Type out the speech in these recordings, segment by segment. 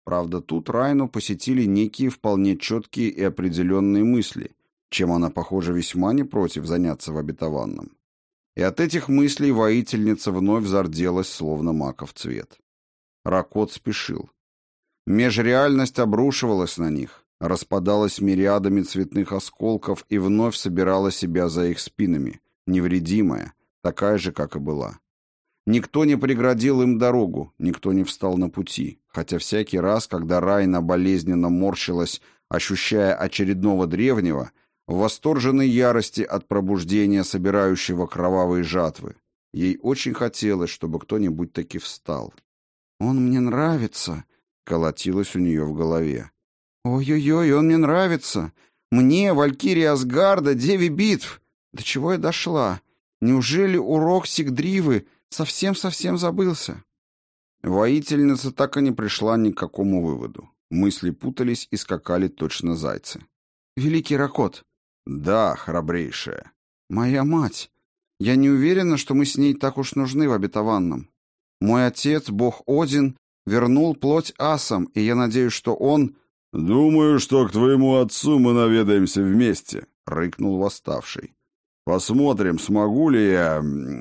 Правда, тут Райну посетили некие вполне четкие и определенные мысли, чем она, похоже, весьма не против заняться в обетованном. И от этих мыслей воительница вновь зарделась, словно маков цвет. Ракот спешил. Межреальность обрушивалась на них, распадалась мириадами цветных осколков и вновь собирала себя за их спинами, невредимая, такая же, как и была. Никто не преградил им дорогу, никто не встал на пути, хотя всякий раз, когда Райна болезненно морщилась, ощущая очередного древнего, в восторженной ярости от пробуждения, собирающего кровавые жатвы, ей очень хотелось, чтобы кто-нибудь таки встал. «Он мне нравится», — колотилось у нее в голове. «Ой-ой-ой, он мне нравится! Мне, Валькирии Асгарда, Деве битв! До чего я дошла? Неужели урок Сигдривы совсем-совсем забылся?» Воительница так и не пришла ни к какому выводу. Мысли путались и скакали точно зайцы. «Великий Ракот!» «Да, храбрейшая!» «Моя мать! Я не уверена, что мы с ней так уж нужны в обетованном. Мой отец, бог Один, вернул плоть асам, и я надеюсь, что он...» «Думаю, что к твоему отцу мы наведаемся вместе», — рыкнул восставший. «Посмотрим, смогу ли я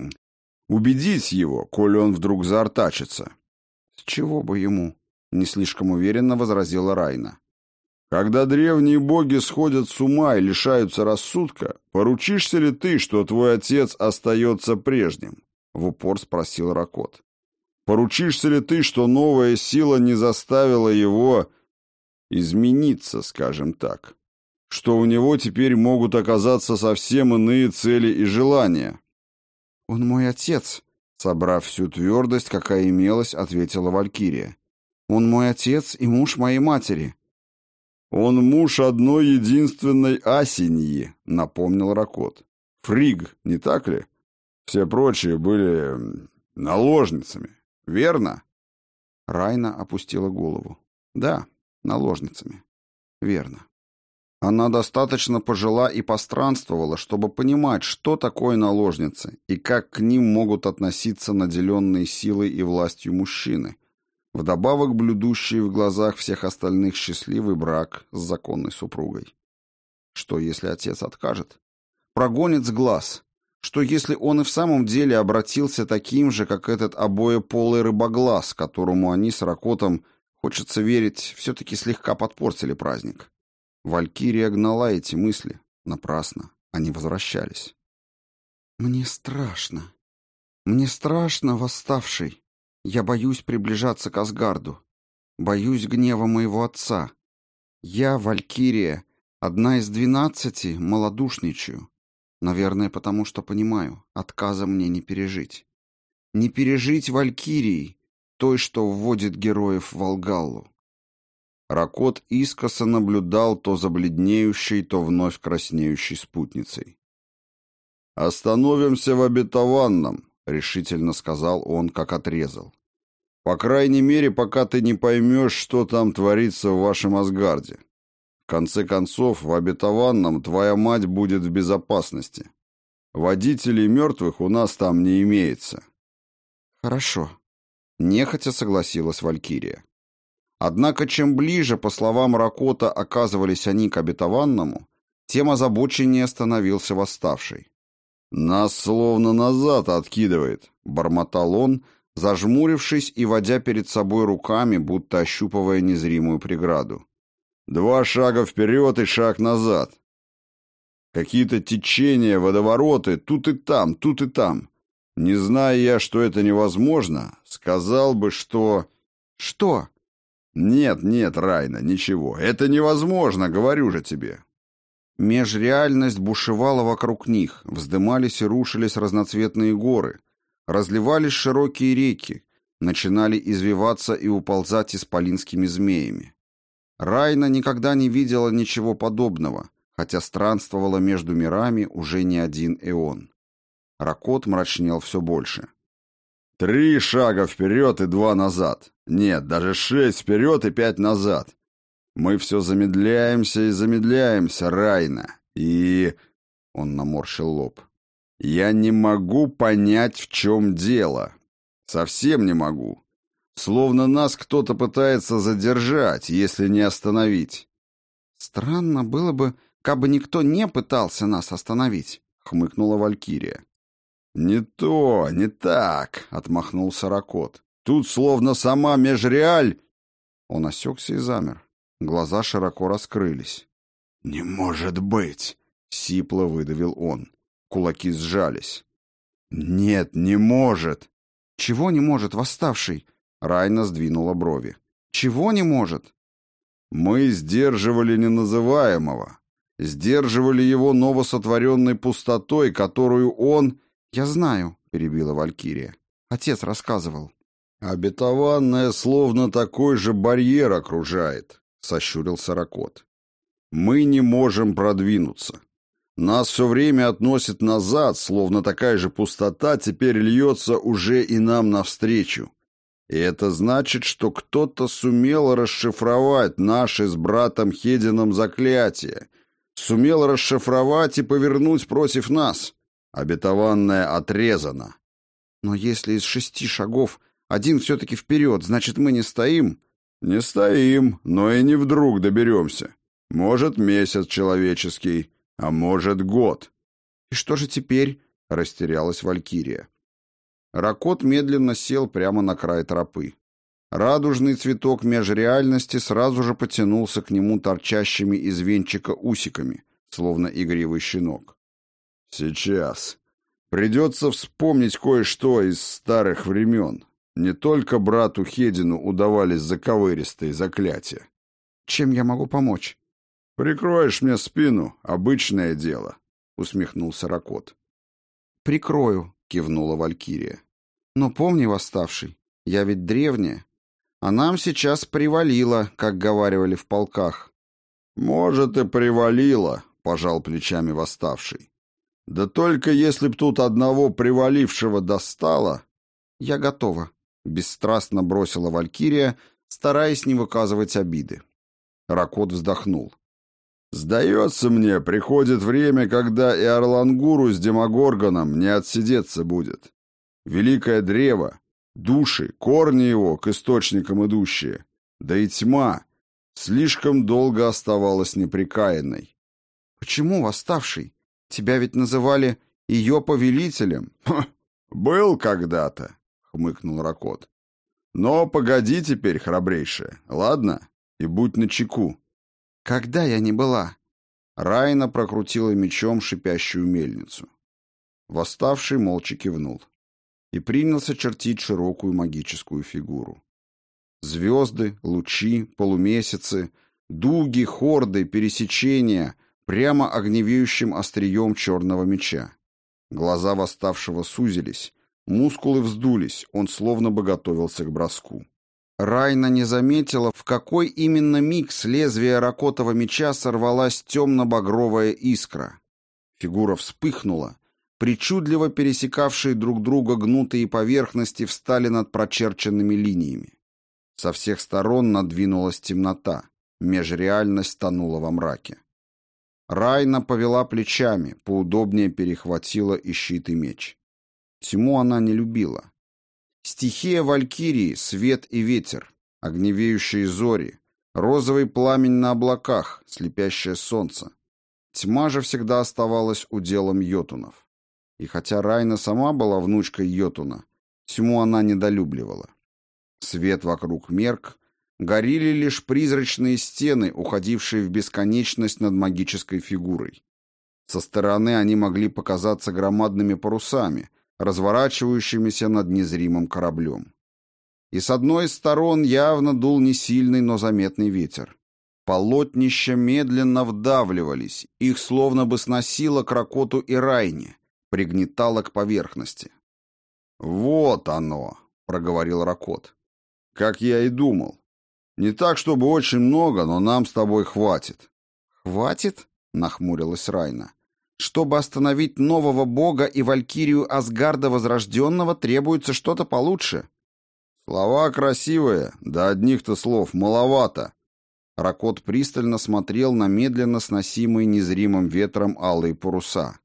убедить его, коли он вдруг заортачится». «С чего бы ему?» — не слишком уверенно возразила Райна. «Когда древние боги сходят с ума и лишаются рассудка, поручишься ли ты, что твой отец остается прежним?» — в упор спросил Ракот. «Поручишься ли ты, что новая сила не заставила его измениться, скажем так? Что у него теперь могут оказаться совсем иные цели и желания?» «Он мой отец», — собрав всю твердость, какая имелась, ответила Валькирия. «Он мой отец и муж моей матери». «Он муж одной единственной Асиньи», — напомнил Ракот. «Фригг, не так ли? Все прочие были наложницами, верно?» Райна опустила голову. «Да, наложницами. Верно». Она достаточно пожила и постранствовала, чтобы понимать, что такое наложницы и как к ним могут относиться наделенные силой и властью мужчины, вдобавок блюдущие в глазах всех остальных счастливый брак с законной супругой. Что, если отец откажет? Прогонит с глаз. Что, если он и в самом деле обратился таким же, как этот обоеполый рыбоглаз, которому они с Ракотом, хочется верить, все-таки слегка подпортили праздник? Валькирия гнала эти мысли. Напрасно. Они возвращались. «Мне страшно. Мне страшно, восставший. Я боюсь приближаться к Асгарду. Боюсь гнева моего отца. Я, Валькирия, одна из 12, малодушничаю. Наверное, потому что понимаю, отказа мне не пережить. Не пережить Валькирии, той, что вводит героев в Волгаллу». Ракот искоса наблюдал то за бледнеющей, то вновь краснеющей спутницей. «Остановимся в обетованном», — решительно сказал он, как отрезал. «По крайней мере, пока ты не поймешь, что там творится в вашем Асгарде. В конце концов, в обетованном твоя мать будет в безопасности. Водителей мертвых у нас там не имеется». «Хорошо», — нехотя согласилась Валькирия. Однако, чем ближе, по словам Ракота, оказывались они к обетованному, тем озабоченнее становился восставший. «Нас словно назад откидывает», — бормотал он, зажмурившись и водя перед собой руками, будто ощупывая незримую преграду. 2 шага вперед и шаг назад. Какие-то течения, водовороты, тут и там, тут и там. Не зная я, что это невозможно, сказал бы, что...» «Что?» «Нет, нет, Райна, ничего. Это невозможно, говорю же тебе». Межреальность бушевала вокруг них, вздымались и рушились разноцветные горы, разливались широкие реки, начинали извиваться и уползать исполинскими змеями. Райна никогда не видела ничего подобного, хотя странствовала между мирами уже не один эон. Ракот мрачнел все больше. 3 шага вперед и 2 назад. Нет, даже 6 вперед и 5 назад. Мы все замедляемся и замедляемся, Райна. И...» Он наморщил лоб. «Я не могу понять, в чем дело. Совсем не могу. Словно нас кто-то пытается задержать, если не остановить. Странно было бы, кабы никто не пытался нас остановить, хмыкнула Валькирия. Не то, не так, отмахнулся Ракот. Тут словно сама межреаль. Он осекся и замер. Глаза широко раскрылись. «Не может быть!» — сипло выдавил он. Кулаки сжались. «Нет, не может!» «Чего не может, восставший?» Райна сдвинула брови. «Чего не может?» «Мы сдерживали неназываемого. Сдерживали его новосотворенной пустотой, которую он...» «Я знаю», — перебила Валькирия. «Отец рассказывал». «Обетованное словно такой же барьер окружает», — сощурился Ракот. «Мы не можем продвинуться. Нас все время относит назад, словно такая же пустота теперь льется уже и нам навстречу. И это значит, что кто-то сумел расшифровать наши с братом Хедином заклятие, сумел расшифровать и повернуть против нас. Обетованное отрезано». «Но если из 6 шагов один все-таки вперед, значит, мы не стоим?» «Не стоим, но и не вдруг доберемся. Может, месяц человеческий, а может, год». «И что же теперь?» — растерялась Валькирия. Ракот медленно сел прямо на край тропы. Радужный цветок межреальности сразу же потянулся к нему торчащими из венчика усиками, словно игривый щенок. «Сейчас. Придется вспомнить кое-что из старых времен. Не только брату Хедину удавались заковыристые заклятия». «Чем я могу помочь?» «Прикроешь мне спину, обычное дело», — усмехнулся Ракот. «Прикрою», — кивнула Валькирия. «Но помни, восставший, я ведь древняя, а нам сейчас привалило, как говаривали в полках». «Может, и привалило», — пожал плечами восставший. «Да только если б тут одного привалившего достало...» «Я готова», — бесстрастно бросила Валькирия, стараясь не выказывать обиды. Ракот вздохнул. «Сдается мне, приходит время, когда и Орлангуру с Демогоргоном не отсидеться будет. Великое древо, души, корни его к источникам идущие, да и тьма слишком долго оставалась непрекаянной». «Почему, восставший? Тебя ведь называли ее повелителем». «Был когда-то», — хмыкнул Ракот. «Но погоди теперь, храбрейшая, ладно? И будь начеку». «Когда я не была?» Райна прокрутила мечом шипящую мельницу. Восставший молча кивнул и принялся чертить широкую магическую фигуру. Звезды, лучи, полумесяцы, дуги, хорды, пересечения прямо огневеющим острием черного меча. Глаза восставшего сузились, мускулы вздулись, он словно бы готовился к броску. Райна не заметила, в какой именно миг с лезвия Ракотова меча сорвалась темно-багровая искра. Фигура вспыхнула, причудливо пересекавшие друг друга гнутые поверхности встали над прочерченными линиями. Со всех сторон надвинулась темнота, межреальность тонула во мраке. Райна повела плечами, поудобнее перехватила и щит, и меч. Тьму она не любила. Стихия Валькирии — свет и ветер, огневеющие зори, розовый пламень на облаках, слепящее солнце. Тьма же всегда оставалась уделом йотунов. И хотя Райна сама была внучкой йотуна, тьму она недолюбливала. Свет вокруг мерк, горели лишь призрачные стены, уходившие в бесконечность над магической фигурой. Со стороны они могли показаться громадными парусами, разворачивающимися над незримым кораблем. И с одной из сторон явно дул не сильный, но заметный ветер. Полотнища медленно вдавливались, их словно бы сносило к Ракоту и Райне, пригнетало к поверхности. «Вот оно», — проговорил Ракот. «Как я и думал. Не так, чтобы очень много, но нам с тобой хватит». «Хватит?» — нахмурилась Райна. «Чтобы остановить нового бога и валькирию Асгарда Возрожденного, требуется что-то получше». «Слова красивые, да одних-то слов маловато». Ракот пристально смотрел на медленно сносимые незримым ветром алые паруса.